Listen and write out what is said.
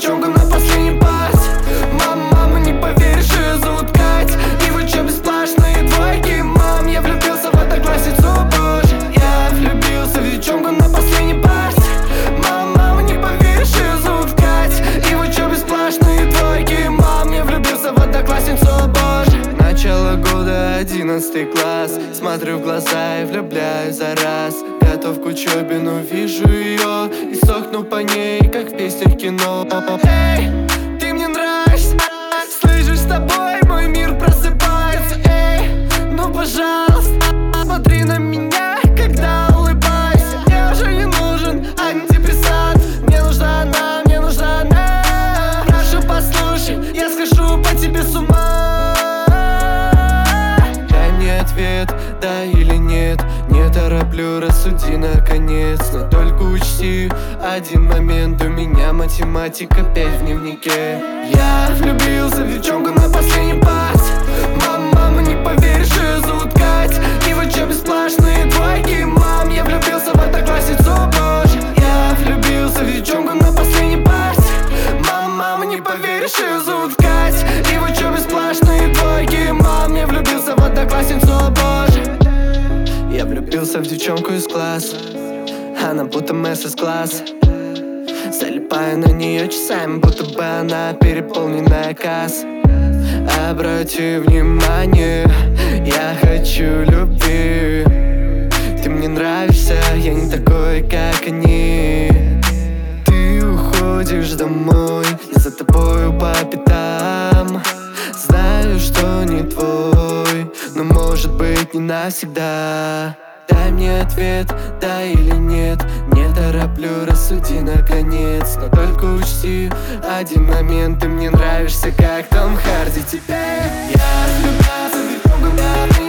девчонку на последней парте. Мама, не поверишь, ее зовут Катя. И в учебе сплошные двойки. Мам, я влюбился в одноклассницу, боже. Я влюбился в девчонку на последней парте. Мама, не поверишь, ее зовут Катя. И в учебе сплошные двойки. Мам, я влюбился в одноклассницу, боже. Начало года, 11 класс. Смотрю в глаза и влюбляюсь за раз. Готов к учебе, но вижу ее и сохну по ней, как в песнях кино. Эй, ты мне нравишься, слышишь, с тобой мой мир просыпается. Эй, ну пожалуйста, смотри на меня, когда улыбайся. Мне уже не нужен антидепрессант. Мне нужна она, мне нужна она. Прошу, послушай, я схожу по тебе с ума. Дай мне ответ, да или нет. Не тороплю, рассуди наконец. Но только учти один момент. У меня математика 5 в дневнике. Я влюбился в девчонку на последней парте. Мама, не поверишь, ее зовут Катя. И в учебе сплошные двойки. Мам, я влюбился в одноклассницу, боже. Я влюбился в девчонку на последней парте. Мама, не поверишь, ее зовут Катя. И в учебе сплошные двойки. Мам, я влюбился в одноклассницу, боже. Я влюбился в девчонку из класса. Она будто месс из класса. Залипаю на нее часами, будто бы она переполненная касса. Обрати внимание, я хочу любви. Ты мне нравишься, я не такой, как они. Ты уходишь домой, я за тобою по пятам. Знаю, что не твой, но может быть не навсегда. Дай мне ответ, да или нет. Не тороплю, рассуди наконец. Но только учти один момент. Ты мне нравишься, как Том Харди. Теперь я влюблялся в девчонку,